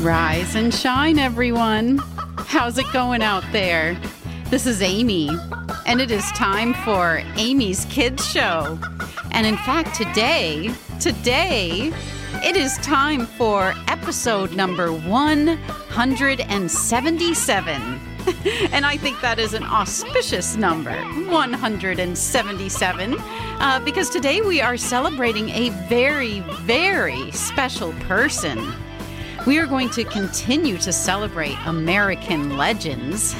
Rise and shine, everyone. How's it going out there? This is Amy, and it is time for Amy's Kids Show. And in fact, today, it is time for episode number 177. And I think that is an auspicious number, 177, because today we are celebrating a very, very special person. We are going to continue to celebrate American legends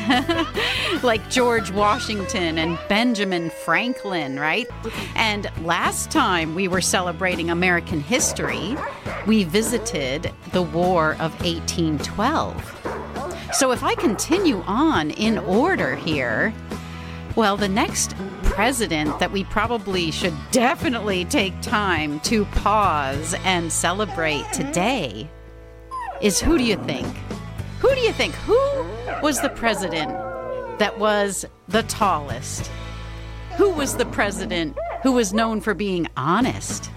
like George Washington and Benjamin Franklin, right? And last time we were celebrating American history, we visited the War of 1812. So if I continue on in order here, well, the next president that we probably should definitely take time to pause and celebrate today is, who do you think? Who do you think? Who was the president that was the tallest? Who was the president who was known for being honest?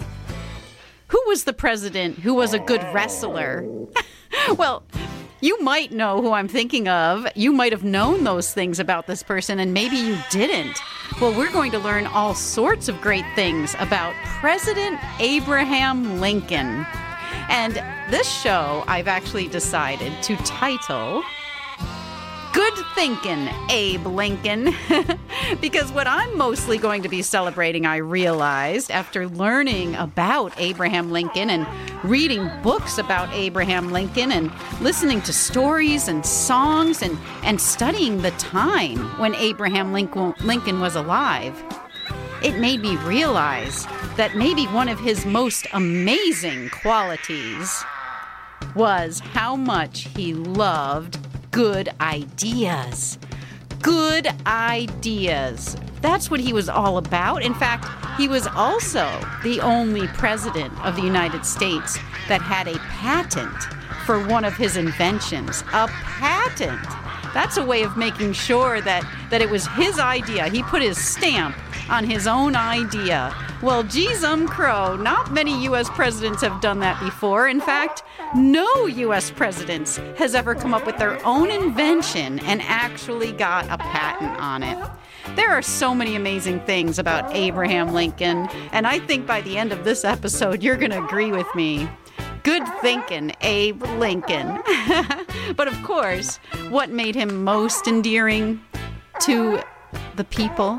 Who was the president who was a good wrestler? Well, you might know who I'm thinking of. You might have known those things about this person, and maybe you didn't. Well, we're going to learn all sorts of great things about President Abraham Lincoln. And this show, I've actually decided to title Good Thinkin', Abe Lincoln. Because what I'm mostly going to be celebrating, I realized, after learning about Abraham Lincoln and reading books about Abraham Lincoln and listening to stories and songs and studying the time when Abraham Lincoln was alive, it made me realize that maybe one of his most amazing qualities was how much he loved good ideas. Good ideas. That's what he was all about. In fact, he was also the only president of the United States that had a patent for one of his inventions. A patent. That's a way of making sure that it was his idea. He put his stamp on his own idea. Well, geez, crow, not many U.S. presidents have done that before. In fact, no U.S. presidents has ever come up with their own invention and actually got a patent on it. There are so many amazing things about Abraham Lincoln, and I think by the end of this episode, you're going to agree with me. Good thinking, Abe Lincoln. But of course, what made him most endearing to the people?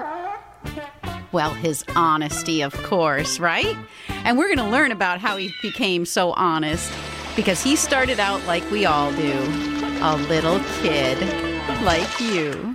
Well, his honesty, of course, right? And we're going to learn about how he became so honest, because he started out like we all do, a little kid like you.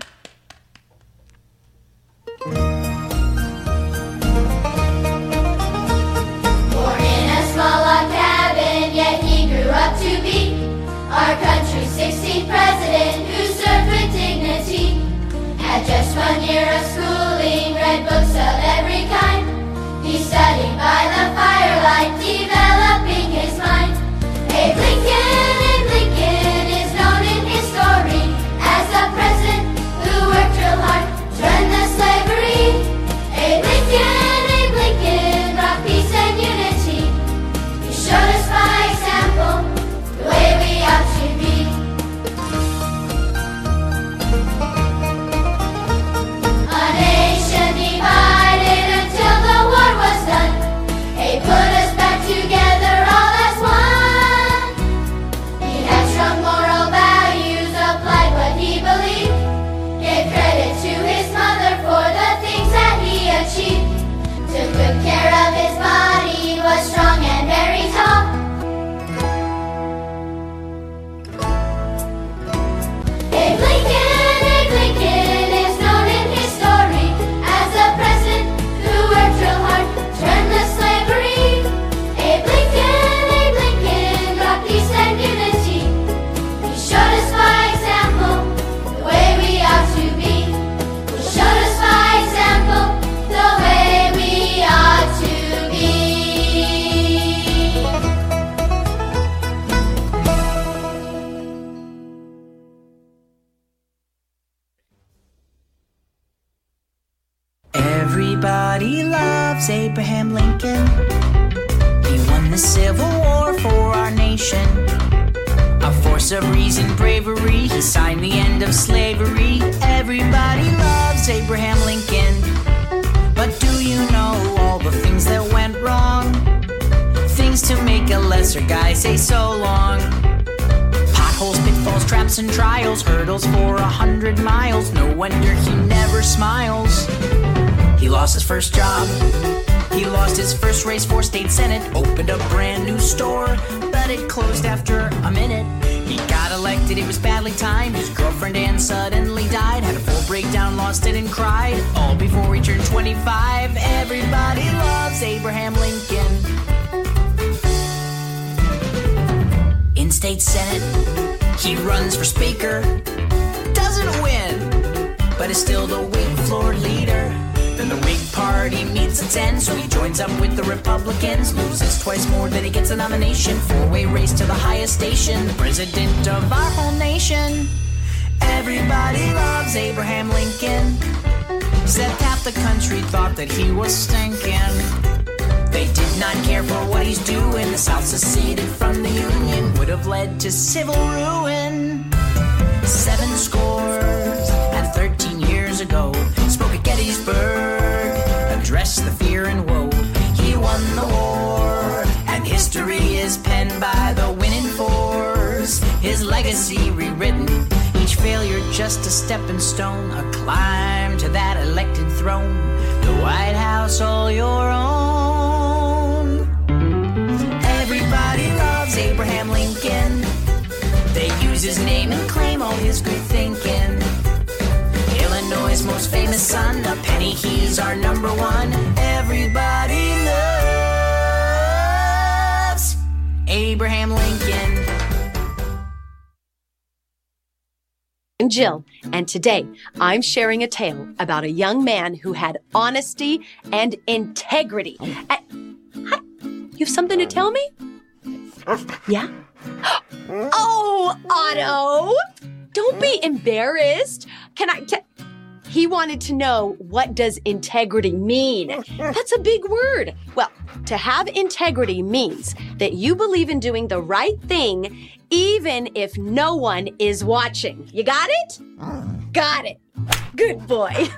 Born in a small log cabin, yet he grew up to be our country's 16th president, who served with dignity. Had just 1 year of schooling, read books of every kind. He studied by the firelight, developing his mind. Abe Lincoln is known in his story as the president who worked real hard to end the slavery. Abe Lincoln brought peace and unity. He showed us by example the way we ought to be. A nation divided until the war was done. He put us back together all as one. He had strong moral values, applied what he believed, gave credit to his mother for the things that he achieved. Took good care of his body, was strong and very tall. Abe Lincoln is known in his story as the president who worked real hard to end the slavery. Abe Lincoln brought peace and unity. He showed us by example the way we ought to be. He showed us by example the way we ought to be. Everybody loves Abraham Lincoln. He won the Civil War for our nation. Our force of reason, bravery, he signed the end of slavery. Everybody loves Abraham Lincoln. But do you know all the things that went wrong? Things to make a lesser guy say so long. Potholes, pitfalls, traps and trials, hurdles for 100 miles. No wonder he never smiles. He lost his first job. He lost his first race for state senate. Opened a brand new store, but it closed after a minute. He got elected, it was badly timed. His girlfriend Ann suddenly died. Had a full breakdown, lost it and cried. All before he turned 25. Everybody loves Abraham Lincoln. In state senate, he runs for speaker. Doesn't win, but is still the Whig floor leader. Then the Whig party meets at 10, so he joins up with the Republicans. Loses twice more than he gets a nomination. Four-way race to the highest station, the president of our whole nation. Everybody loves Abraham Lincoln, except half the country thought that he was stinking. They did not care for what he's doing. The South seceded from the Union, would have led to civil ruin. 7 scores and 13 years ago, spoke at Gettysburg, addressed the fear and woe. He won the war, and history is penned by the winning force. His legacy rewritten, each failure just a stepping stone, a climb to that elected throne, the White House all your own. Everybody loves Abraham Lincoln. They use his name and claim all his good thinking. Illinois' most famous son, a penny, he's our number one. Everybody loves Abraham Lincoln. I'm Jill, and today I'm sharing a tale about a young man who had honesty and integrity. Hi, you have something to tell me? Yeah? Oh, Otto! Don't be embarrassed. He wanted to know, what does integrity mean? That's a big word. Well, to have integrity means that you believe in doing the right thing even if no one is watching. You got it? Got it. Good boy.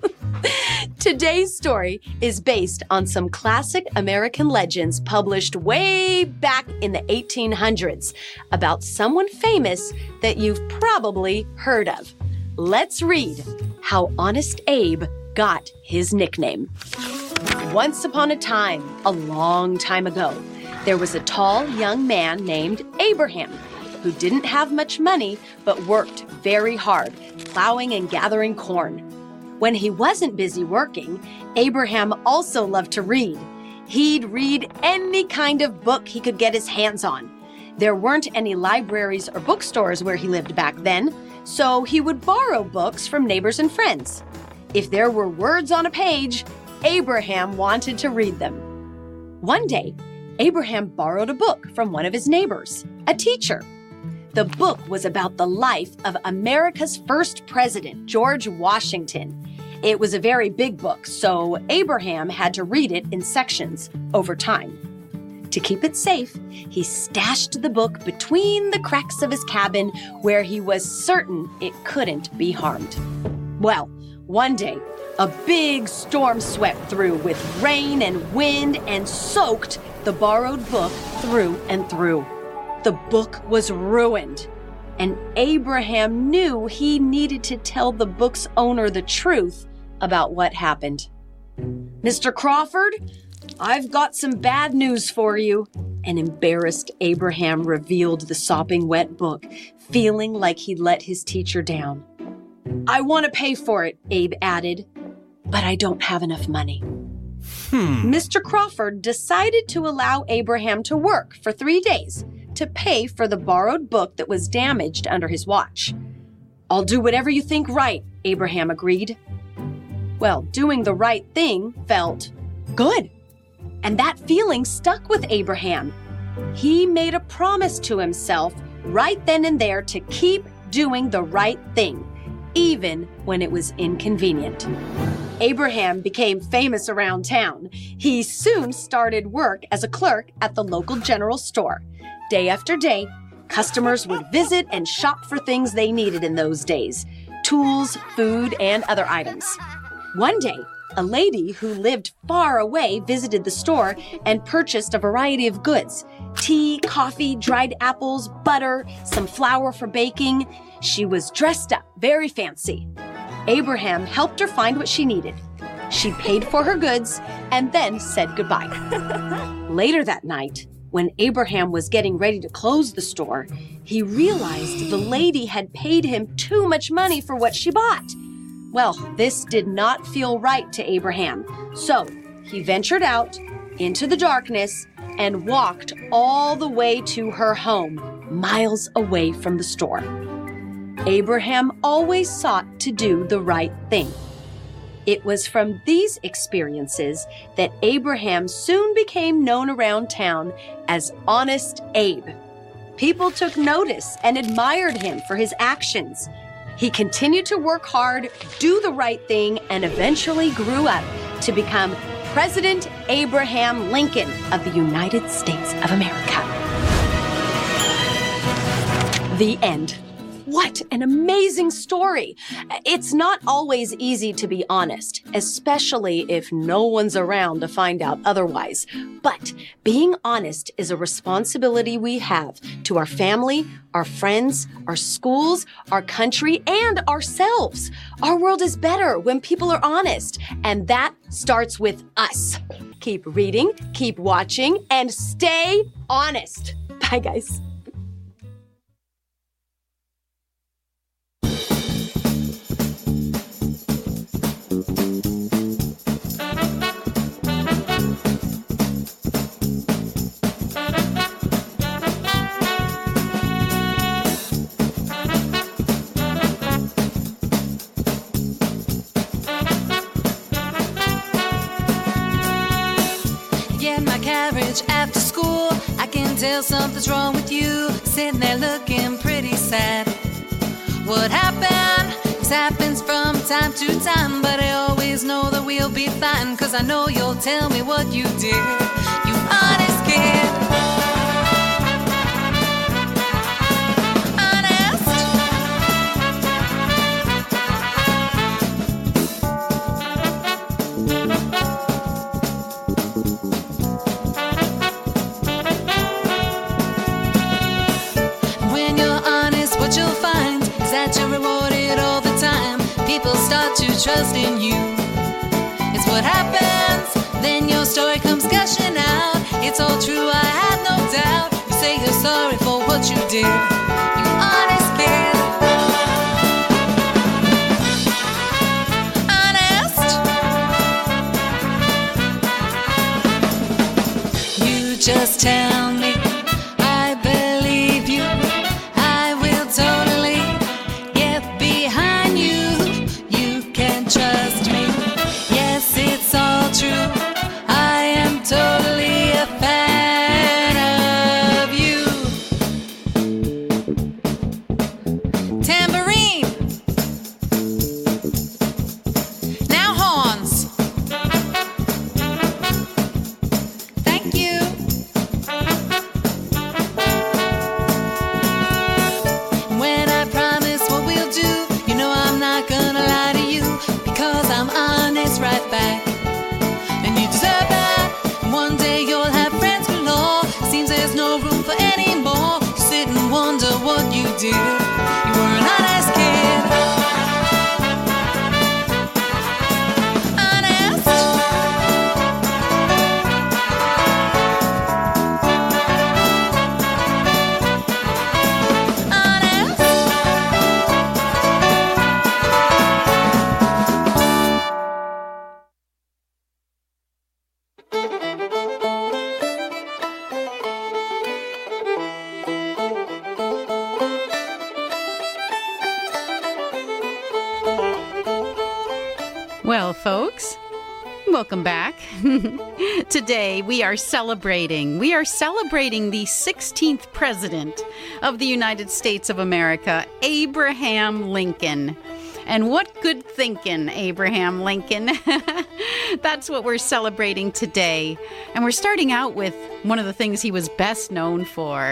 Today's story is based on some classic American legends published way back in the 1800s about someone famous that you've probably heard of. Let's read how Honest Abe got his nickname. Once upon a time, a long time ago, there was a tall young man named Abraham who didn't have much money but worked very hard, plowing and gathering corn. When he wasn't busy working, Abraham also loved to read. He'd read any kind of book he could get his hands on. There weren't any libraries or bookstores where he lived back then, so he would borrow books from neighbors and friends. If there were words on a page, Abraham wanted to read them. One day, Abraham borrowed a book from one of his neighbors, a teacher. The book was about the life of America's first president, George Washington. It was a very big book, so Abraham had to read it in sections over time. To keep it safe, he stashed the book between the cracks of his cabin where he was certain it couldn't be harmed. Well, one day, a big storm swept through with rain and wind and soaked the borrowed book through and through. The book was ruined, and Abraham knew he needed to tell the book's owner the truth about what happened. "Mr. Crawford, I've got some bad news for you." An embarrassed Abraham revealed the sopping wet book, feeling like he'd let his teacher down. "I want to pay for it," Abe added, "but I don't have enough money." Mr. Crawford decided to allow Abraham to work for 3 days to pay for the borrowed book that was damaged under his watch. "I'll do whatever you think right," Abraham agreed. Well, doing the right thing felt good. And that feeling stuck with Abraham. He made a promise to himself right then and there to keep doing the right thing, even when it was inconvenient. Abraham became famous around town. He soon started work as a clerk at the local general store. Day after day, Customers would visit and shop for things they needed in those days: tools, food, and other items. One day, a lady who lived far away visited the store and purchased a variety of goods: tea, coffee, dried apples, butter, some flour for baking. She was dressed up very fancy. Abraham helped her find what she needed. She paid for her goods and then said goodbye. Later that night, when Abraham was getting ready to close the store, he realized the lady had paid him too much money for what she bought. Well, this did not feel right to Abraham, so he ventured out into the darkness and walked all the way to her home, miles away from the store. Abraham always sought to do the right thing. It was from these experiences that Abraham soon became known around town as Honest Abe. People took notice and admired him for his actions. He continued to work hard, do the right thing, and eventually grew up to become President Abraham Lincoln of the United States of America. The end. What an amazing story. It's not always easy to be honest, especially if no one's around to find out otherwise. But being honest is a responsibility we have to our family, our friends, our schools, our country, and ourselves. Our world is better when people are honest, and that starts with us. Keep reading, keep watching, and stay honest. Bye, guys. After school, I can tell something's wrong with you. Sitting there looking pretty sad. What happened? This happens from time to time, but I always know that we'll be fine, 'cause I know you'll tell me what you did. You honest kid. You're rewarded all the time. People start to trust in you. It's what happens. Then your story comes gushing out. It's all true, I had no doubt. You say you're sorry for what you did. You honest kid. Honest. You just tell me. I believe you. I will totally trust me. Yes, it's all true. I am totally a fan of you. Tambourine. Now horns. Thank you. When I promise what we'll do, you know I'm not gonna lie to you. 'Cause I'm honest right back. And you deserve that. One day you'll have friends galore. Seems there's no room for any more. You sit and wonder what you did. You were an honest kid. Honest. Honest. Well, folks, welcome back. Today we are celebrating the 16th President of the United States of America, Abraham Lincoln. And what good thinking, Abraham Lincoln. That's what we're celebrating today. And we're starting out with one of the things he was best known for,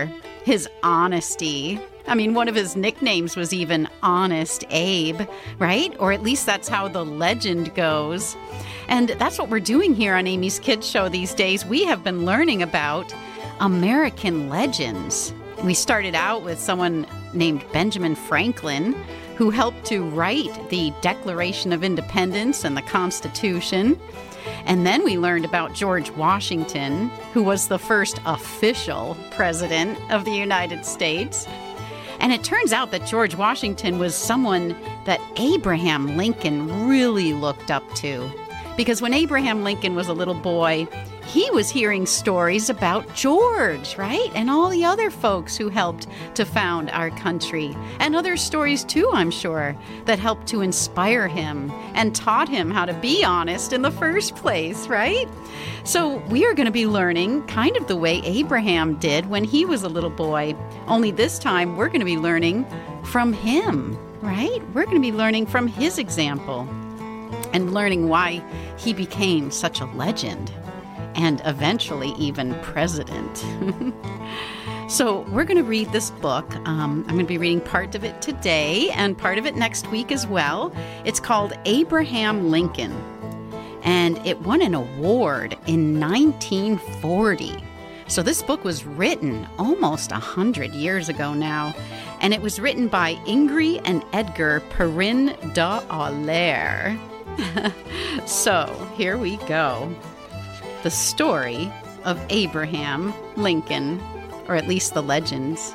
his honesty. I mean, one of his nicknames was even Honest Abe, right? Or at least that's how the legend goes. And that's what we're doing here on Amy's Kids Show these days. We have been learning about American legends. We started out with someone named Benjamin Franklin, who helped to write the Declaration of Independence and the Constitution. And then we learned about George Washington, who was the first official president of the United States. And it turns out that George Washington was someone that Abraham Lincoln really looked up to. Because when Abraham Lincoln was a little boy, he was hearing stories about George, right? And all the other folks who helped to found our country. And other stories too, I'm sure, that helped to inspire him and taught him how to be honest in the first place, right? So we are going to be learning kind of the way Abraham did when he was a little boy. Only this time we're going to be learning from him, right? We're going to be learning from his example and learning why he became such a legend. And eventually even president. So we're going to read this book. I'm going to be reading part of it today and part of it next week as well. It's called Abraham Lincoln, and it won an award in 1940. So this book was written almost 100 years ago now, and it was written by Ingrid and Edgar Perrin d'Aulaire. So here we go. The story of Abraham Lincoln, or at least the legends.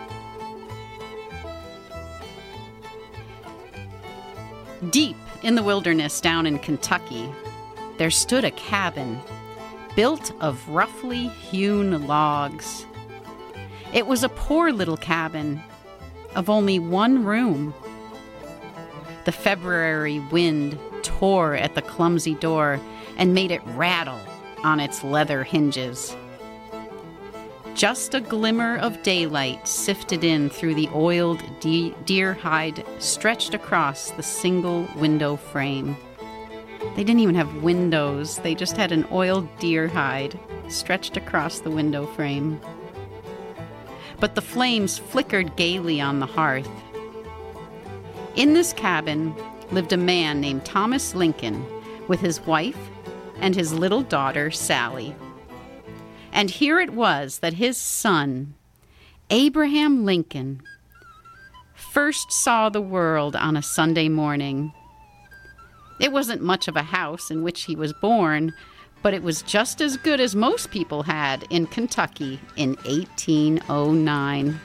Deep in the wilderness down in Kentucky, there stood a cabin built of roughly hewn logs. It was a poor little cabin of only one room. The February wind tore at the clumsy door and made it rattle on its leather hinges. Just a glimmer of daylight sifted in through the oiled deer hide stretched across the single window frame. They didn't even have windows. They just had an oiled deer hide stretched across the window frame. But the flames flickered gaily on the hearth. In this cabin lived a man named Thomas Lincoln with his wife and his little daughter, Sally. And here it was that his son, Abraham Lincoln, first saw the world on a Sunday morning. It wasn't much of a house in which he was born, but it was just as good as most people had in Kentucky in 1809.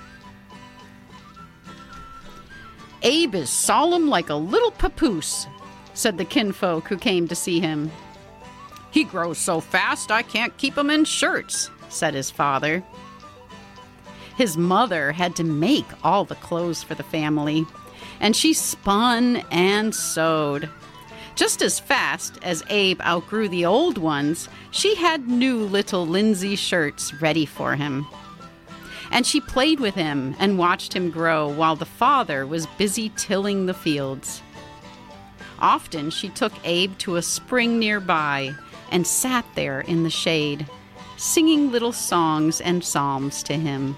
Abe is solemn like a little papoose, said the kinfolk who came to see him. He grows so fast I can't keep him in shirts, said his father. His mother had to make all the clothes for the family, and she spun and sewed. Just as fast as Abe outgrew the old ones, she had new little linsey shirts ready for him. And she played with him and watched him grow while the father was busy tilling the fields. Often she took Abe to a spring nearby and sat there in the shade, singing little songs and psalms to him.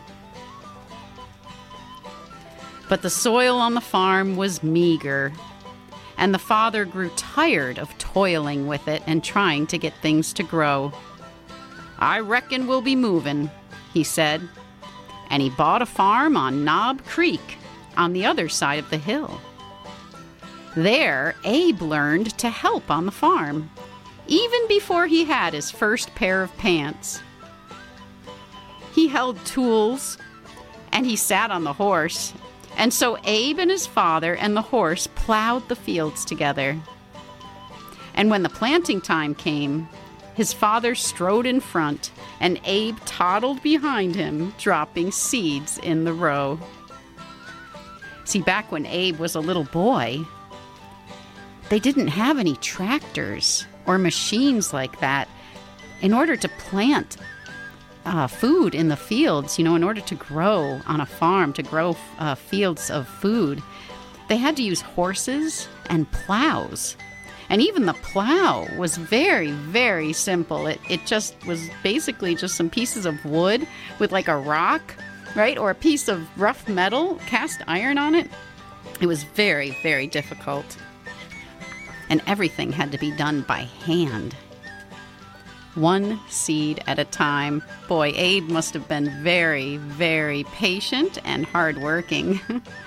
But the soil on the farm was meager, and the father grew tired of toiling with it and trying to get things to grow. I reckon we'll be moving, he said, and he bought a farm on Knob Creek on the other side of the hill. There, Abe learned to help on the farm, even before he had his first pair of pants. He held tools, and he sat on the horse, and so Abe and his father and the horse plowed the fields together. And when the planting time came, his father strode in front, and Abe toddled behind him, dropping seeds in the row. See, back when Abe was a little boy, they didn't have any tractors or machines like that. In order to plant food in the fields, in order to grow on a farm, to grow fields of food, they had to use horses and plows. And even the plow was very, very simple. It just was basically just some pieces of wood with like a rock right? Or a piece of rough metal, cast iron on it. It was very, very difficult. And everything had to be done by hand. One seed at a time. Boy, Abe must have been very, very patient and hardworking.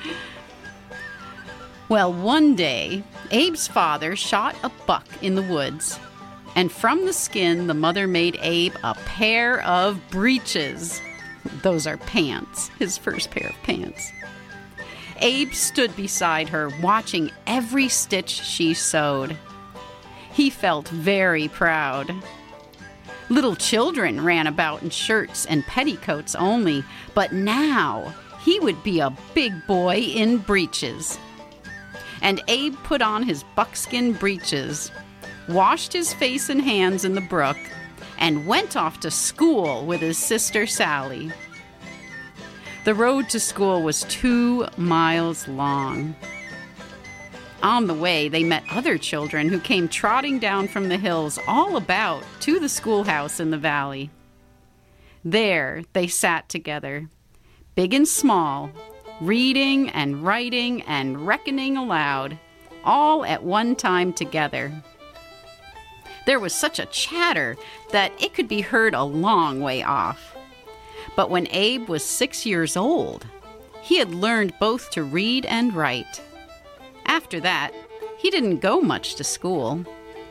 Well, one day, Abe's father shot a buck in the woods, and from the skin, the mother made Abe a pair of breeches. Those are pants, his first pair of pants. Abe stood beside her, watching every stitch she sewed. He felt very proud. Little children ran about in shirts and petticoats only, but now he would be a big boy in breeches. And Abe put on his buckskin breeches, washed his face and hands in the brook, and went off to school with his sister Sally. The road to school was 2 miles long. On the way, they met other children who came trotting down from the hills all about to the schoolhouse in the valley. There they sat together, big and small, reading and writing and reckoning aloud, all at one time together. There was such a chatter that it could be heard a long way off. But when Abe was 6 years old, he had learned both to read and write. After that, he didn't go much to school.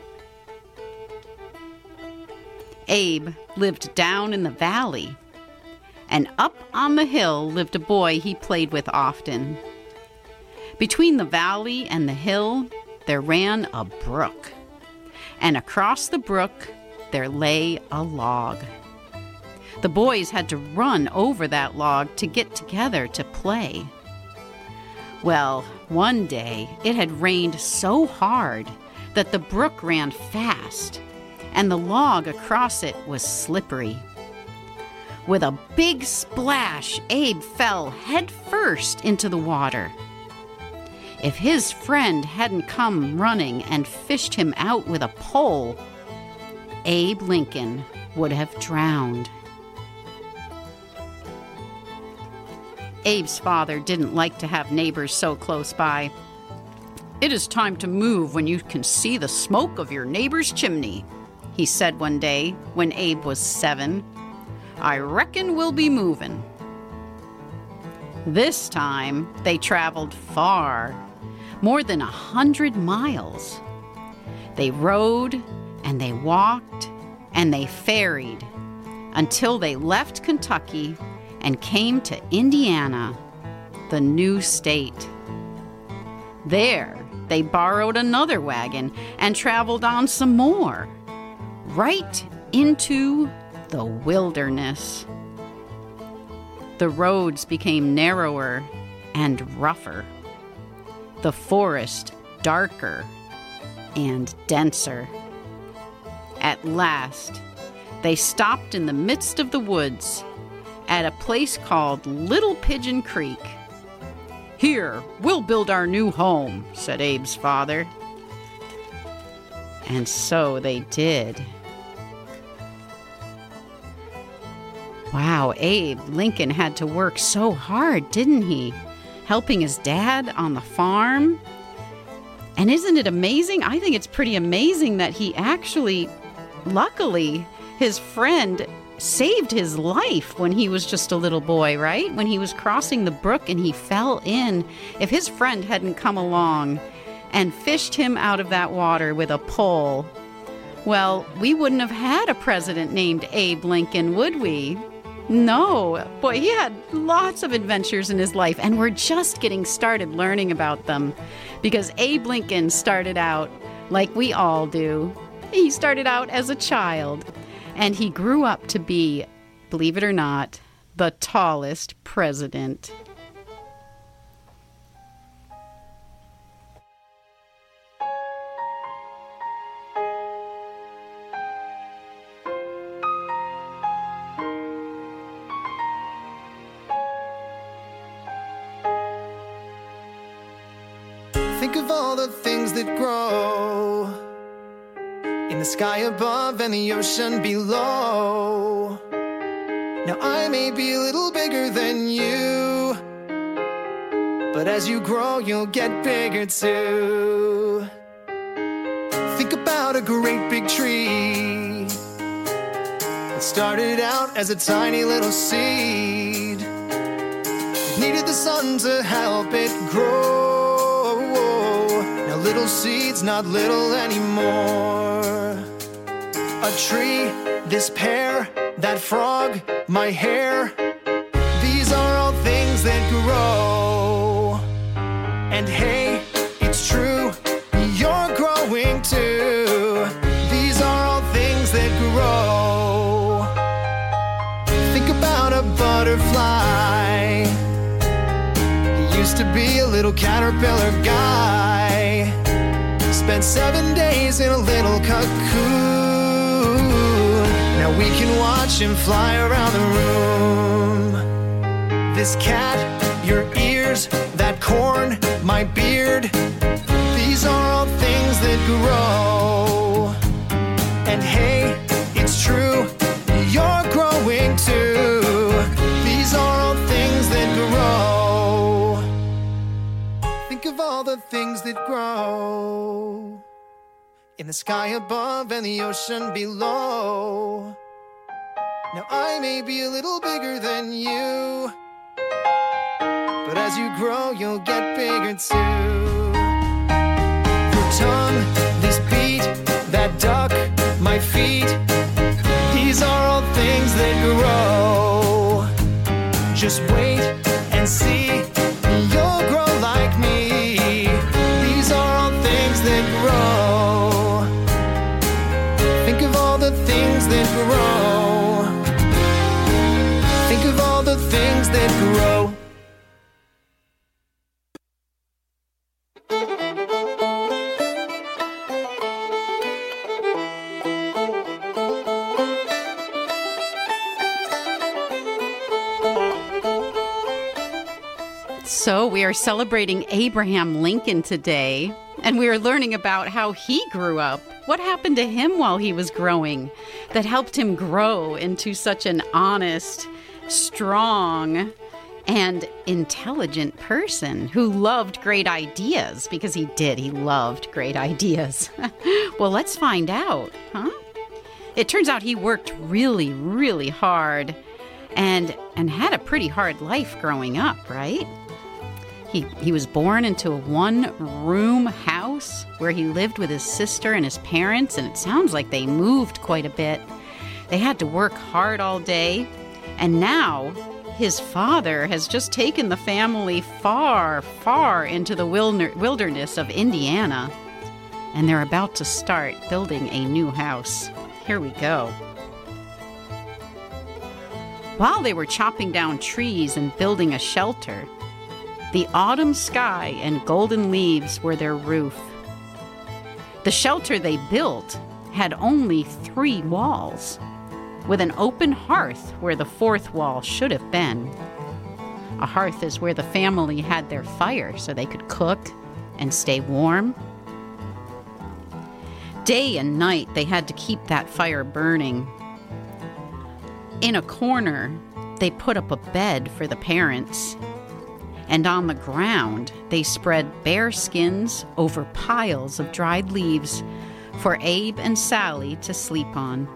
Abe lived down in the valley, and up on the hill lived a boy he played with often. Between the valley and the hill, there ran a brook, and across the brook there lay a log. The boys had to run over that log to get together to play. Well, one day it had rained so hard that the brook ran fast, and the log across it was slippery. With a big splash, Abe fell head first into the water. If his friend hadn't come running and fished him out with a pole, Abe Lincoln would have drowned. Abe's father didn't like to have neighbors so close by. "It is time to move when you can see the smoke of your neighbor's chimney," he said one day when Abe was 7. "I reckon we'll be moving." This time, they traveled far, more than 100 miles. They rode, and they walked, and they ferried, until they left Kentucky and came to Indiana, the new state. There, they borrowed another wagon and traveled on some more, right into the wilderness. The roads became narrower and rougher, the forest darker and denser. At last, they stopped in the midst of the woods at a place called Little Pigeon Creek. "Here, we'll build our new home," said Abe's father. And so they did. Wow, Abe Lincoln had to work so hard, didn't he? Helping his dad on the farm. And isn't it amazing? I think it's pretty amazing that he actually, luckily, his friend saved his life when he was just a little boy, right? When he was crossing the brook and he fell in. If his friend hadn't come along and fished him out of that water with a pole, well, we wouldn't have had a president named Abe Lincoln, would we? No. Boy, he had lots of adventures in his life, and we're just getting started learning about them because Abe Lincoln started out like we all do. He started out as a child. And he grew up to be, believe it or not, the tallest president. Think of all the things that grow in the sky above and the ocean below. Now I may be a little bigger than you, but as you grow, you'll get bigger too. Think about a great big tree. It started out as a tiny little seed. It needed the sun to help it grow. Now little seed's not little anymore. A tree, this pear, that frog, my hair. These are all things that grow. And hey, it's true, you're growing too. These are all things that grow. Think about a butterfly. He used to be a little caterpillar guy. Spent 7 days in a little cocoon. Now we can watch him fly around the room. This cat, your ears, that corn, my beard. These are all things that grow. And hey, it's true, you're growing too. These are all things that grow. Think of all the things that grow. In the sky above and the ocean below. Now I may be a little bigger than you, but as you grow, you'll get bigger too. Your tongue, this beat, that duck, my feet. These are all things that grow. Just wait and see, you'll grow like me. These are all things that grow. Think of all the things that grow. Think of all the things that grow. So we are celebrating Abraham Lincoln today, and we are learning about how he grew up. What happened to him while he was growing that helped him grow into such an honest, strong, and intelligent person who loved great ideas, because he did. He loved great ideas. Well, let's find out, huh? It turns out he worked really, really hard and had a pretty hard life growing up, right? He was born into a one-room house where he lived with his sister and his parents, and it sounds like they moved quite a bit. They had to work hard all day, and now his father has just taken the family far, far into the wilderness of Indiana, and they're about to start building a new house. Here we go. While they were chopping down trees and building a shelter, the autumn sky and golden leaves were their roof. The shelter they built had only 3 walls, with an open hearth where the 4th wall should have been. A hearth is where the family had their fire so they could cook and stay warm. Day and night they had to keep that fire burning. In a corner, they put up a bed for the parents, and on the ground they spread bear skins over piles of dried leaves for Abe and Sally to sleep on.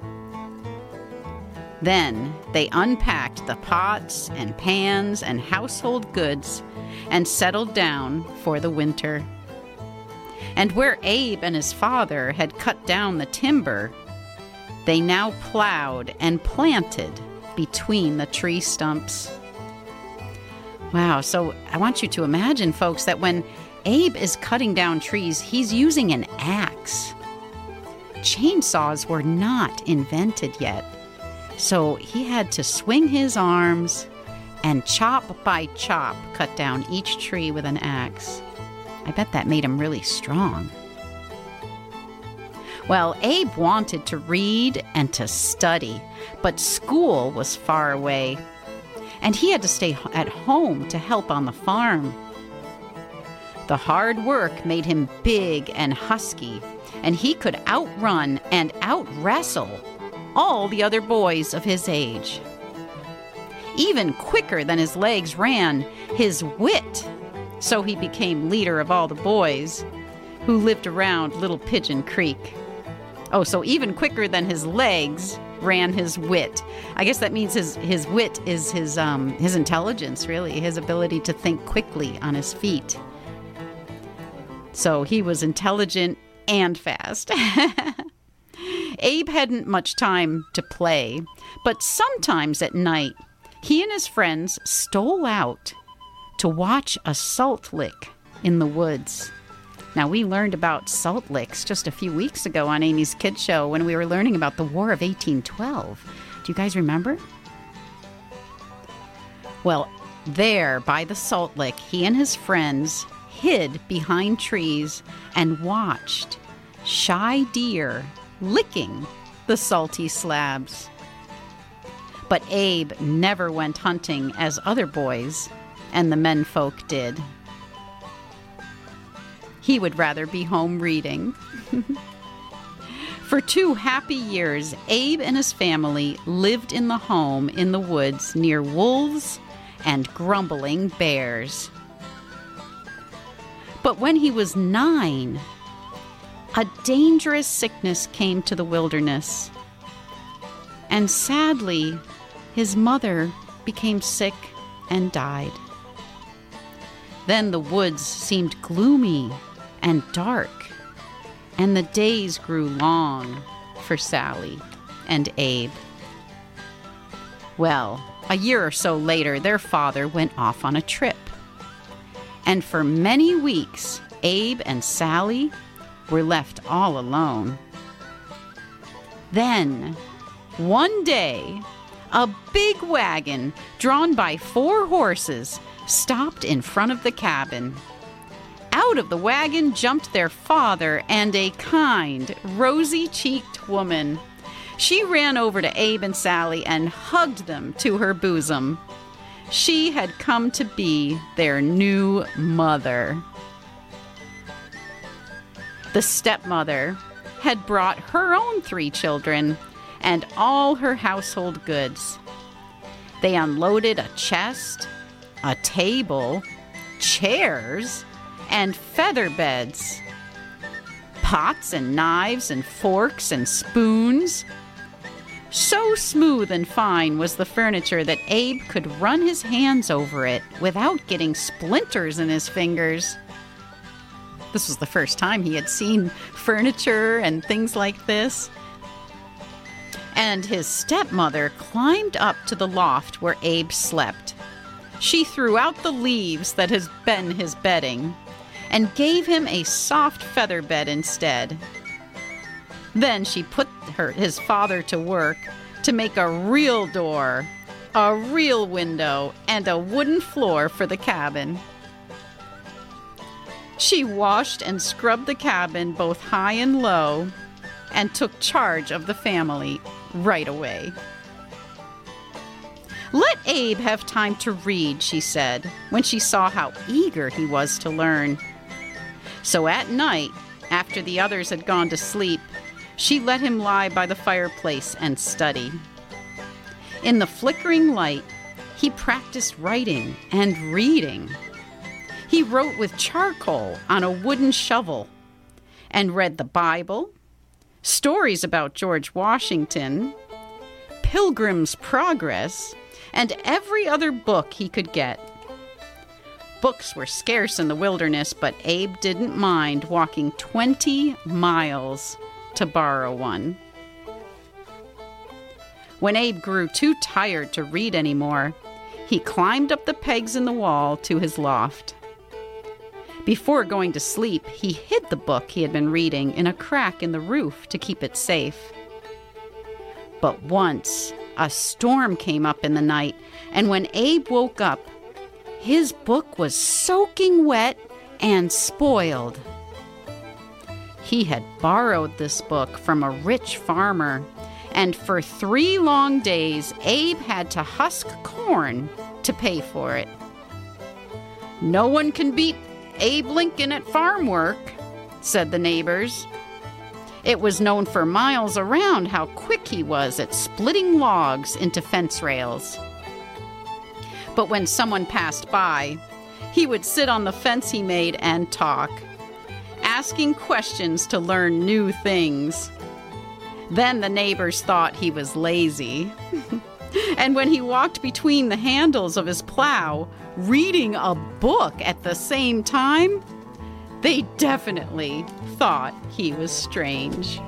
Then they unpacked the pots and pans and household goods and settled down for the winter. And where Abe and his father had cut down the timber, they now plowed and planted between the tree stumps. Wow, so I want you to imagine, folks, that when Abe is cutting down trees, he's using an axe. Chainsaws were not invented yet, so he had to swing his arms and chop by chop cut down each tree with an axe. I bet that made him really strong. Well, Abe wanted to read and to study, but school was far away, and he had to stay at home to help on the farm. The hard work made him big and husky, and he could outrun and outwrestle all the other boys of his age. Even quicker than his legs ran his wit. So he became leader of all the boys who lived around Little Pigeon Creek. Oh, so even quicker than his legs ran his wit. I guess that means his wit is his intelligence, really, his ability to think quickly on his feet. So he was intelligent and fast. Abe hadn't much time to play, but sometimes at night, he and his friends stole out to watch a salt lick in the woods. Now, we learned about salt licks just a few weeks ago on Amy's Kids Show when we were learning about the War of 1812. Do you guys remember? Well, there by the salt lick, he and his friends hid behind trees and watched shy deer licking the salty slabs. But Abe never went hunting as other boys and the menfolk did. He would rather be home reading. For 2 happy years, Abe and his family lived in the home in the woods near wolves and grumbling bears. But when he was 9, a dangerous sickness came to the wilderness. And sadly, his mother became sick and died. Then the woods seemed gloomy and dark, and the days grew long for Sally and Abe. Well, a year or so later, their father went off on a trip. And for many weeks, Abe and Sally were left all alone. Then, one day, a big wagon drawn by 4 horses stopped in front of the cabin. Out of the wagon jumped their father and a kind, rosy-cheeked woman. She ran over to Abe and Sally and hugged them to her bosom. She had come to be their new mother. The stepmother had brought her own 3 children and all her household goods. They unloaded a chest, a table, chairs, and feather beds, pots and knives and forks and spoons. So smooth and fine was the furniture that Abe could run his hands over it without getting splinters in his fingers. This was the first time he had seen furniture and things like this. And his stepmother climbed up to the loft where Abe slept. She threw out the leaves that had been his bedding and gave him a soft feather bed instead. Then she put his father to work to make a real door, a real window, and a wooden floor for the cabin. She washed and scrubbed the cabin both high and low and took charge of the family right away. "Let Abe have time to read," she said, when she saw how eager he was to learn. So at night, after the others had gone to sleep, she let him lie by the fireplace and study. In the flickering light, he practiced writing and reading. He wrote with charcoal on a wooden shovel and read the Bible, stories about George Washington, Pilgrim's Progress, and every other book he could get. Books were scarce in the wilderness, but Abe didn't mind walking 20 miles to borrow one. When Abe grew too tired to read anymore, he climbed up the pegs in the wall to his loft. Before going to sleep, he hid the book he had been reading in a crack in the roof to keep it safe. But once, a storm came up in the night, and when Abe woke up, his book was soaking wet and spoiled. He had borrowed this book from a rich farmer, and for 3 long days, Abe had to husk corn to pay for it. "No one can beat Abe Lincoln at farm work," said the neighbors. It was known for miles around how quick he was at splitting logs into fence rails. But when someone passed by, he would sit on the fence he made and talk, asking questions to learn new things. Then the neighbors thought he was lazy. And when he walked between the handles of his plow, reading a book at the same time, they definitely thought he was strange.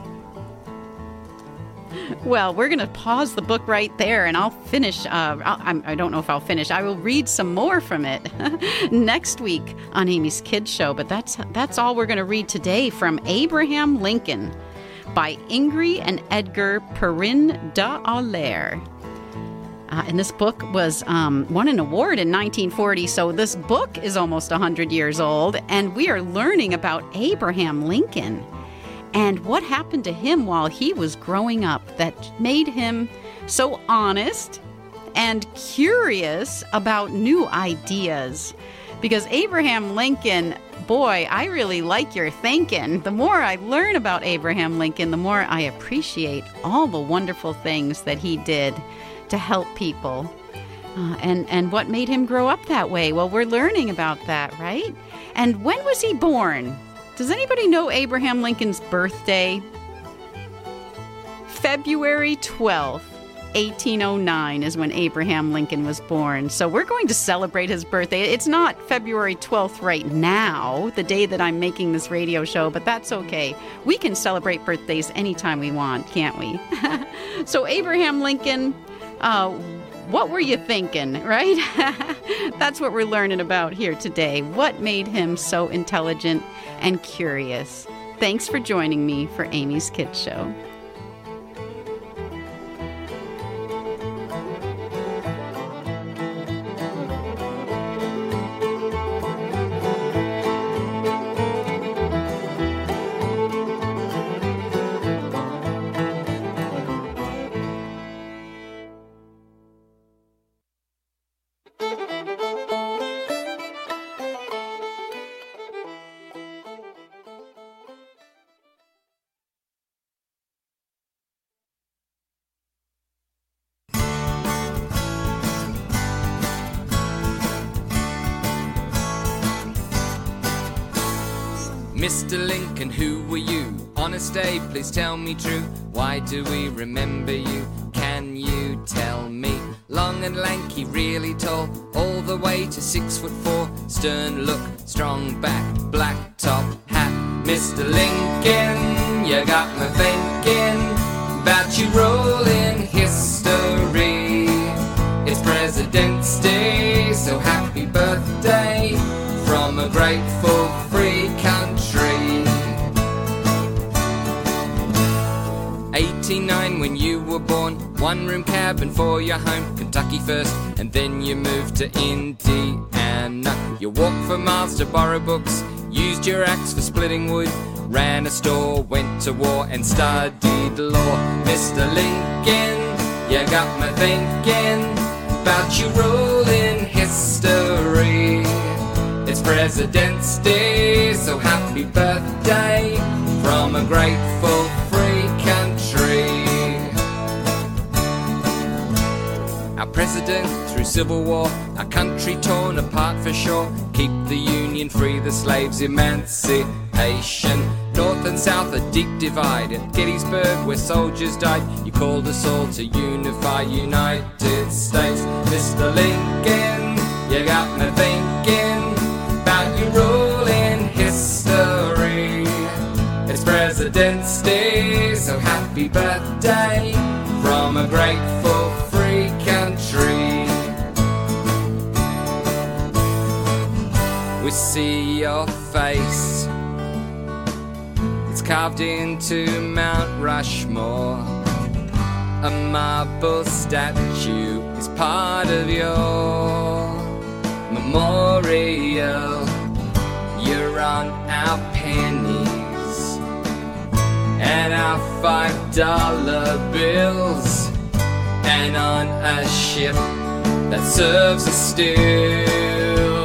Well, we're going to pause the book right there, and I'll finish. I don't know if I'll finish. I will read some more from it next week on Amy's Kids Show, but that's all we're going to read today from Abraham Lincoln by Ingrid and Edgar Perrin d'Aulaire. And this book was won an award in 1940, so this book is almost 100 years old, and we are learning about Abraham Lincoln and what happened to him while he was growing up that made him so honest and curious about new ideas. Because Abraham Lincoln, boy, I really like your thinking. The more I learn about Abraham Lincoln, the more I appreciate all the wonderful things that he did to help people. And what made him grow up that way? Well, we're learning about that, right? And when was he born? Does anybody know Abraham Lincoln's birthday? February 12th, 1809 is when Abraham Lincoln was born. So we're going to celebrate his birthday. It's not February 12th right now, the day that I'm making this radio show, but that's okay. We can celebrate birthdays anytime we want, can't we? So Abraham Lincoln, what were you thinking, right? That's what we're learning about here today. What made him so intelligent and curious? Thanks for joining me for Amy's Kids Show. Mr. Lincoln, who were you? Honest Abe, please tell me true. Why do we remember you? Can you tell me? Long and lanky, really tall, all the way to 6'4". Stern look, strong back, black top hat. Mr. Lincoln, you got me thinking about your role in history. It's President's Day, so happy birthday from a grateful free country. 89 when you were born, one-room cabin for your home, Kentucky first, and then you moved to Indiana. You walked for miles to borrow books, used your axe for splitting wood, ran a store, went to war, and studied law. Mr. Lincoln, you got me thinking about your role in history. It's President's Day, so happy birthday from a grateful free country. Our president through civil war, our country torn apart for sure. Keep the union free, the slaves' emancipation. North and south, a deep divide. At Gettysburg, where soldiers died, you called us all to unify United States. Mr. Lincoln, you got me thinking about your role in history. It's President's Day, so happy birthday from a grateful free country. We see your face, it's carved into Mount Rushmore. A marble statue is part of your memorial. You're on our pennies and our $5 bills, and on a ship that serves us still.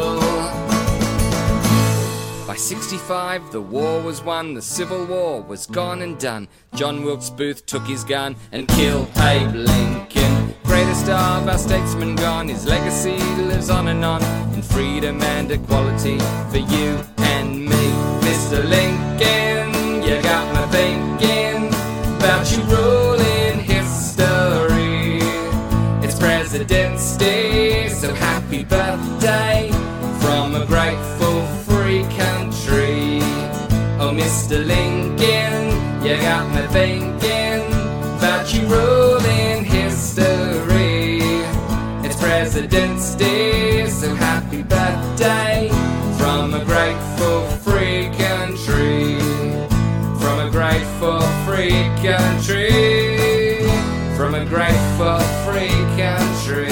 By 65 the war was won, the Civil War was gone and done. John Wilkes Booth took his gun and killed Abe Lincoln. greatest of our statesmen gone. His legacy lives on and on in freedom and equality for you and me. Mr. Lincoln, you got me thinking about you ruling history. It's President's Day, so happy birthday from a grateful free country. Oh, Mr. Lincoln, you got me thinking about you ruling history. It's President's Day, so happy birthday from a grateful free country. From a grateful free country. From a grateful free country.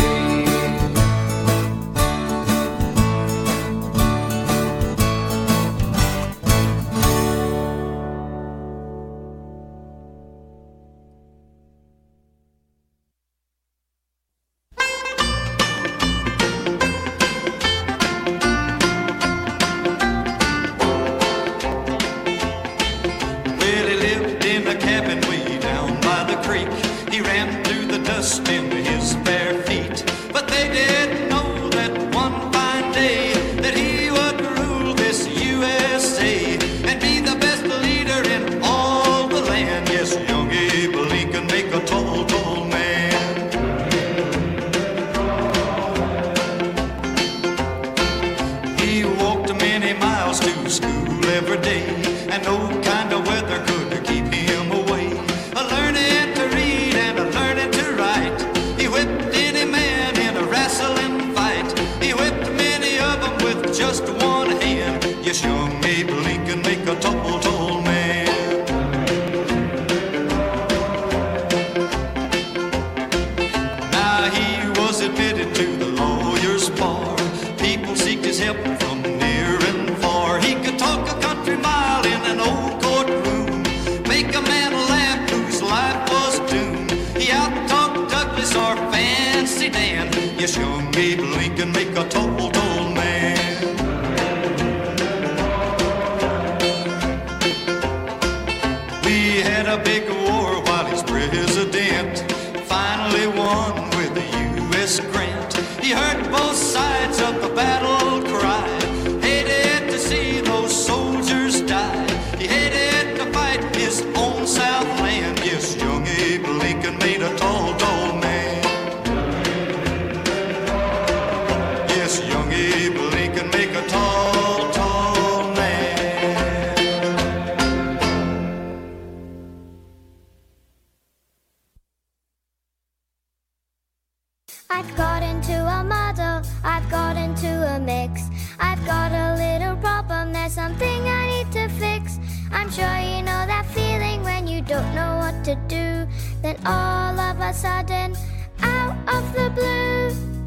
I've got into a muddle, I've got into a mix. I've got a little problem, there's something I need to fix. I'm sure you know that feeling when you don't know what to do. Then all of a sudden, out of the blue,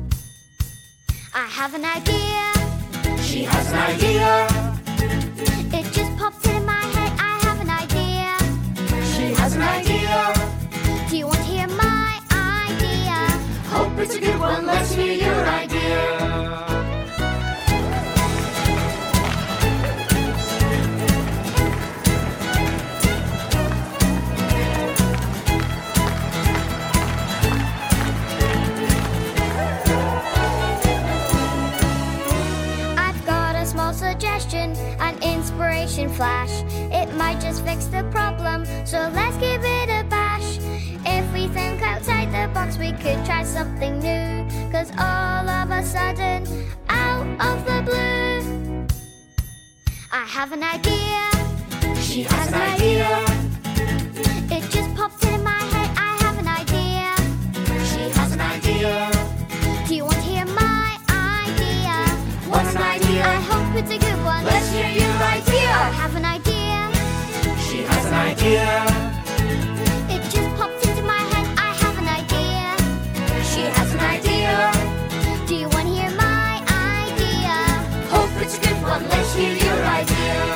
I have an idea. She has an idea. It just popped in my head, I have an idea. She has an idea. Do you want to hear my idea? Hope it's a good one, let's hear your idea. Suggestion, an inspiration flash. It might just fix the problem, so let's give it a bash. If we think outside the box, we could try something new. Cause all of a sudden, out of the blue, I have an idea. She has an idea. It just popped in my head, I have an idea. She has an idea. Do you want to hear my idea? What's an idea? I hope it's a good one. Let's hear your idea. I have an idea. She has an idea. It just popped into my head, I have an idea. She has an idea. Do you want to hear my idea? Hope it's a good one, let's hear your idea.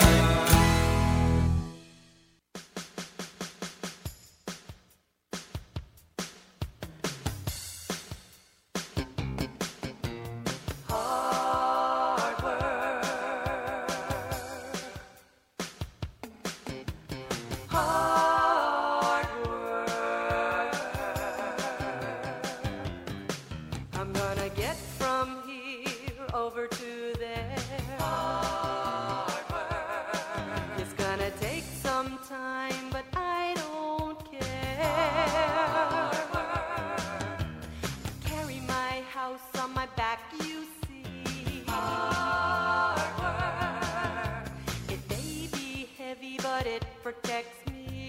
Hard protects me.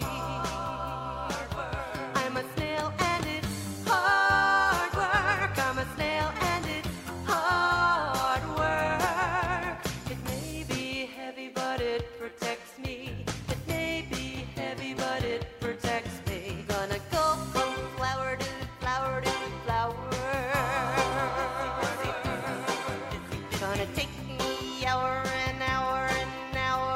I'm a snail and it's hard work. I'm a snail and it's hard work. It may be heavy, but it protects me. It may be heavy, but it protects me. Gonna go from flower to flower to flower. Gonna take me hour and hour and hour.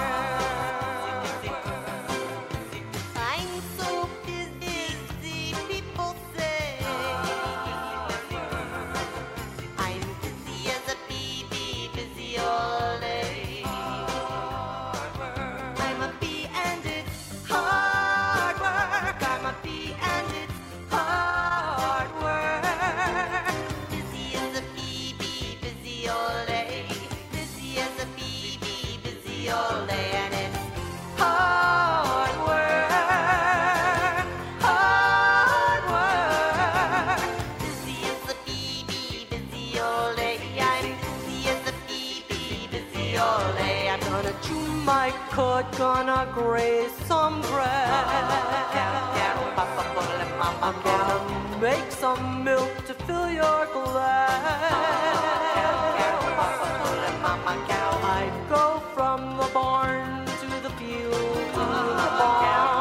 I'm so busy, people say. I'm busy as a bee, busy all day. I'm a bee and it's hard work. I'm a bee and it's hard work. Busy as a bee, busy all day. Busy as a bee, busy all day. And it's hard work. Hard work. Busy as a bee, busy all day. I'm busy as a bee, busy all day. I'm gonna chew my cud, gonna graze some grass. I'm gonna make some milk to fill your glass. I go from the barn to the field to the barn.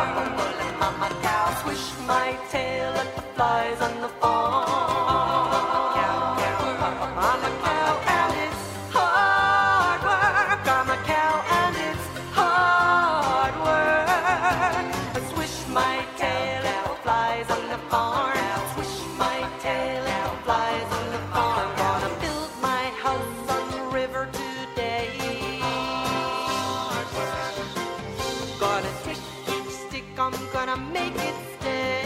Swish my tail at the flies on the farm. I'm a cow and it's hard work. I'm a cow and it's hard work. I swish my tail at the flies on the farm. Swish my tail at the flies on the farm. Gonna build my house on the river today. Gonna swish each stick, I'm gonna make it stay.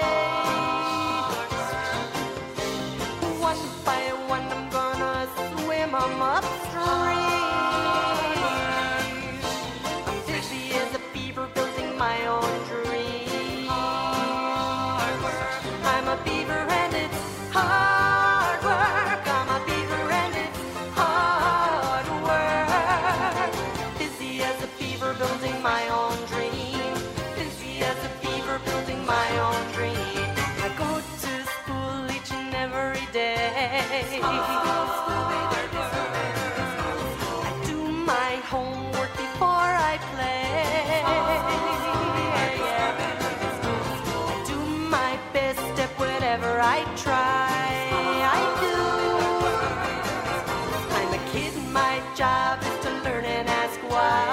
One by one, I'm gonna swim 'em upstream. I'm busy as a beaver building my own dream. I'm a beaver and it's hard work. I'm a beaver and it's hard work. Busy as a beaver building my own dream. Busy as a beaver building my own dream. I go to school each and every day. I do my homework before I play. I do my best at whatever I try. I do. I'm a kid, my job is to learn and ask why.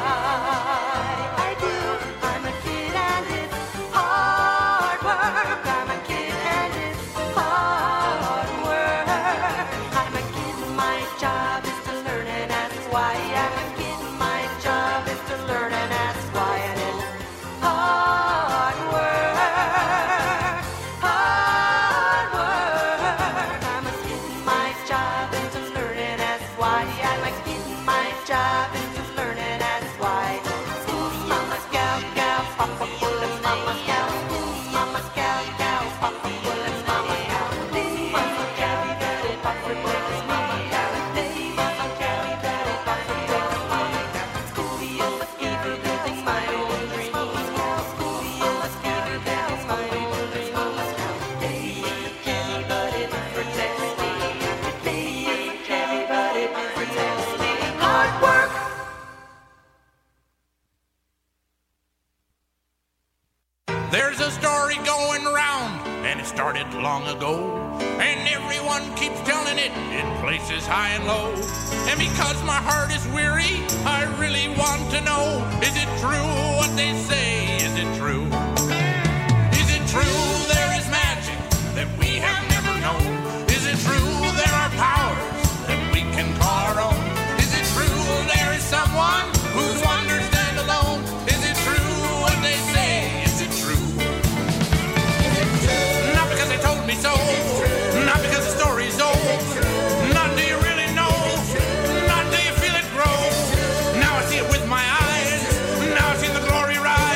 I do. I'm a kid and it's hard work. I'm a kid and it's hard work. I'm a kid, my job is to learn and ask why. I'm a kid, my job is to learn and ask why. And it's hard work. Hard work. I'm a kid, my job is to learn and ask why. I'm a kid, my job is to learn and ask why. School, mama, scout, gal, papa, full of mama, scout. Mama, scout, gal, papa, full of mama, scout. Mama, scout, daddy, papa, takes mama, scout. Mama, scout, daddy, papa, takes mama, scout. School, mama, scout, building my own dream. School, mama, scout, building my own dream. Baby, heavy, but it protects me. Baby, heavy, but it protects me. Hard work. There's a story going round, and it started long ago, and everyone keeps telling it in places high and low. And because my heart is weary, I really want to know, is it true what they say? Is it true? Is it true there is magic that we have never known? Is it true there are powers that we can call our own? Is it true there is someone whose wonders stand alone? Is it true what they say? Is it true? Not because they told me so, not because the story's old, not do you really know, not do you feel it grow. Now I see it with my eyes, now I see the glory rise.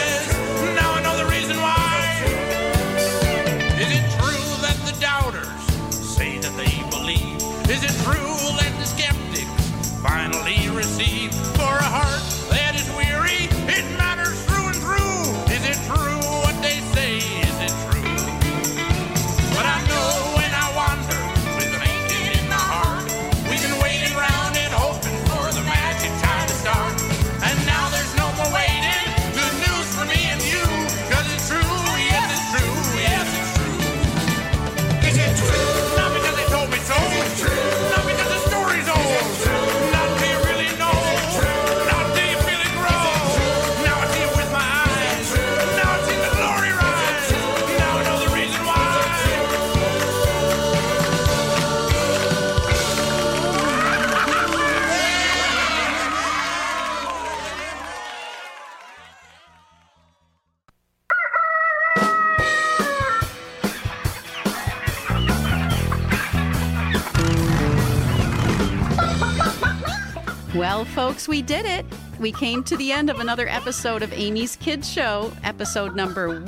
Well, folks, we did it. We came to the end of another episode of Amy's Kids Show, episode number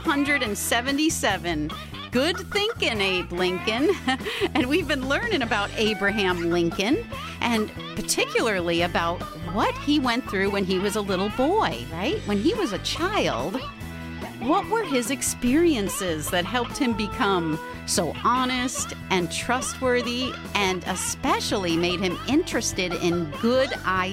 177. Good thinking, Abe Lincoln. And we've been learning about Abraham Lincoln, and particularly about what he went through when he was a little boy, right? When he was a child. What were his experiences that helped him become so honest and trustworthy, and especially made him interested in good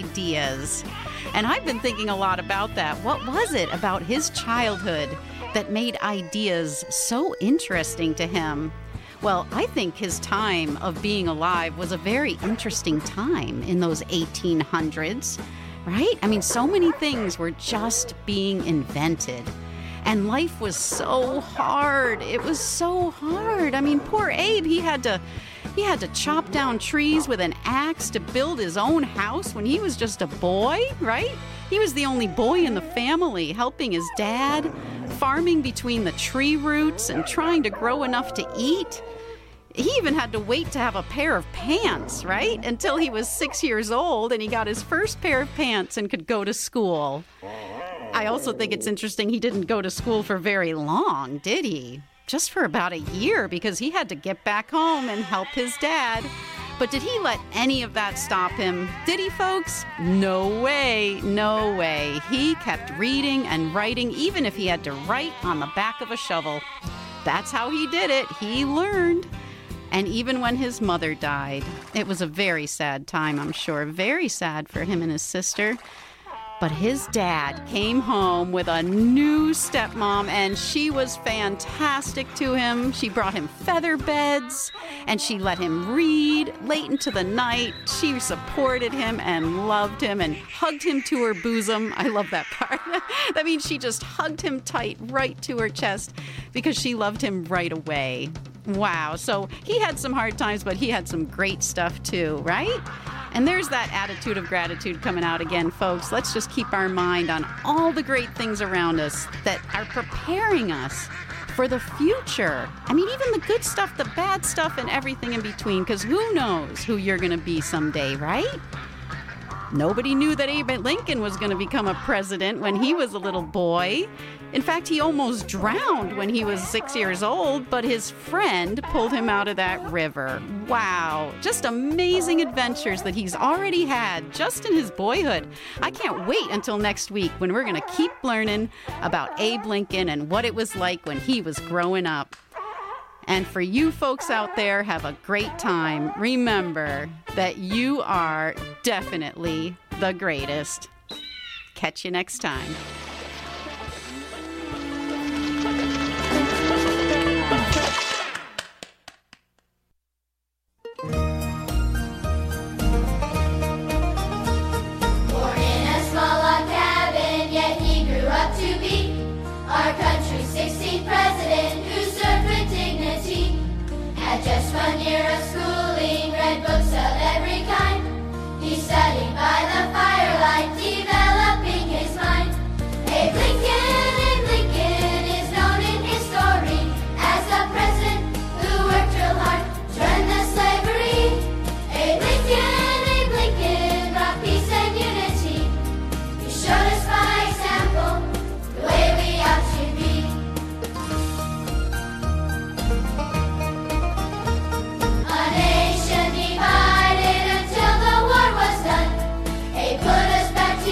ideas? And I've been thinking a lot about that. What was it about his childhood that made ideas so interesting to him? Well, I think his time of being alive was a very interesting time in those 1800s, right? I mean, so many things were just being invented. And life was so hard. It was so hard. I mean, poor Abe, he had to chop down trees with an axe to build his own house when he was just a boy, right? He was the only boy in the family, helping his dad, farming between the tree roots and trying to grow enough to eat. He even had to wait to have a pair of pants, right? Until he was 6 years old and he got his first pair of pants and could go to school. I also think it's interesting he didn't go to school for very long, did he? Just for about a year, because he had to get back home and help his dad. But did he let any of that stop him? Did he, folks? No way, no way. He kept reading and writing, even if he had to write on the back of a shovel. That's how he did it. He learned. And even when his mother died, it was a very sad time, I'm sure. Very sad for him and his sister. But his dad came home with a new stepmom, and she was fantastic to him. She brought him feather beds, and she let him read late into the night. She supported him and loved him and hugged him to her bosom. I love that part. That means she just hugged him tight right to her chest because she loved him right away. Wow. So he had some hard times, but he had some great stuff too, right? And there's that attitude of gratitude coming out again, folks. Let's just keep our mind on all the great things around us that are preparing us for the future. I mean, even the good stuff, the bad stuff, and everything in between, because who knows who you're going to be someday, right? Nobody knew that Abe Lincoln was going to become a president when he was a little boy. In fact, he almost drowned when he was 6 years old, but his friend pulled him out of that river. Wow, just amazing adventures that he's already had just in his boyhood. I can't wait until next week when we're going to keep learning about Abe Lincoln and what it was like when he was growing up. And for you folks out there, have a great time. Remember that you are definitely the greatest. Catch you next time. Born in a small log cabin, yet he grew up to be our country's 16th president, who served with dignity. Had just 1 year of schooling, read books of every kind. He studied by the firelight, developing his mind. Abe Lincoln is known in his story as the president who worked real hard to end the slavery. Abe Lincoln brought peace and unity. He showed us by example the way we ought to be. A nation divided until the war was done. He put us back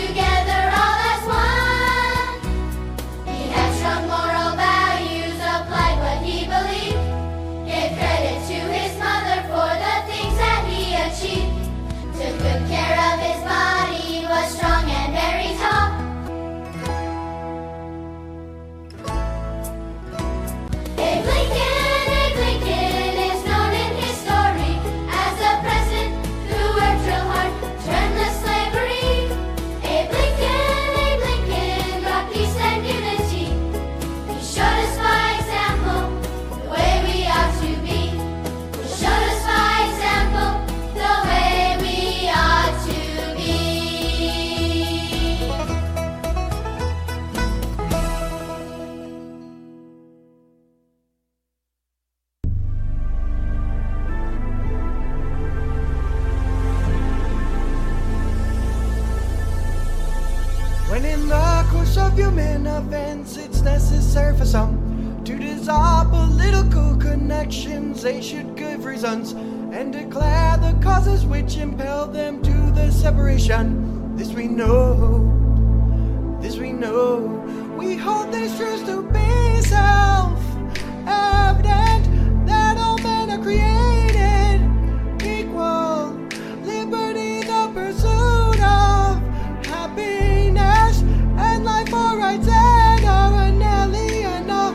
course of human events, it's necessary for some to desire political connections. They should give reasons and declare the causes which impel them to the separation. This we know, this we know. We hold these truths to be self-evident, that all men are created equal. Liberty, the pursuit of happiness, and life for rights and are inalienable.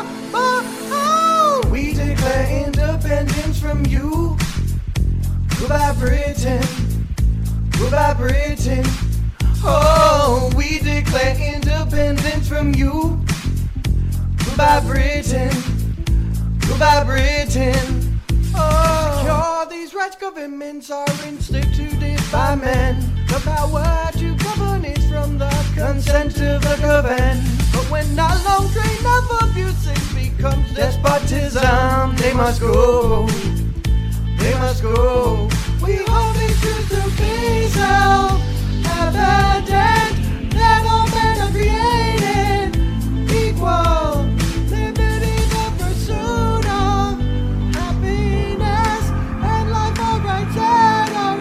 We declare independence from you. Goodbye, Britain. Goodbye, Britain. Oh, we declare independence from you. Goodbye, Britain. Goodbye, Britain. Oh, secure these rights, governments are instituted by men. The power to govern is from the consent of the governed. But when our long train of abuses becomes despotism, they must go. They must go. We hold these truths to be self-evident, that all men are created equal. Liberty, the pursuit of happiness, and life for rights that are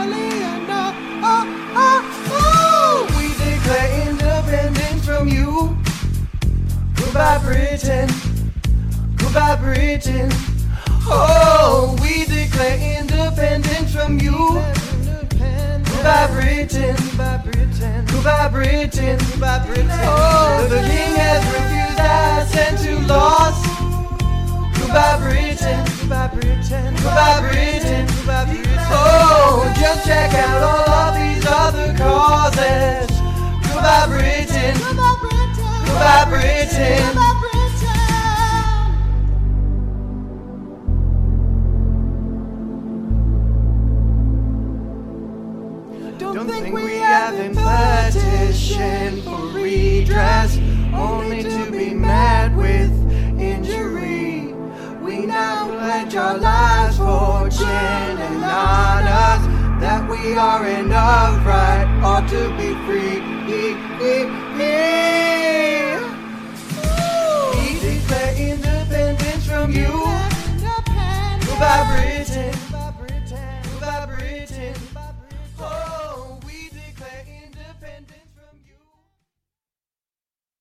unalienable. We declare independence from you. Goodbye, Britain. Goodbye, Britain. Oh, we declare independence from you. Goodbye, Britain. Goodbye, Britain. Goodbye, Britain. Goodbye, Britain. Oh, the king has refused assent to laws. Goodbye, Britain. Goodbye, Britain. Goodbye, Britain. Goodbye, Britain. Oh, just check out all of these other causes. Goodbye, Britain. Goodbye, Britain. Goodbye, Britain. Goodbye, Britain. Don't think we haven't petitioned for redress, only to be met with injury. We now pledge our lives for chin and honors, that we are in upright, ought to be free. We declare independence from you. Goodbye, Britain.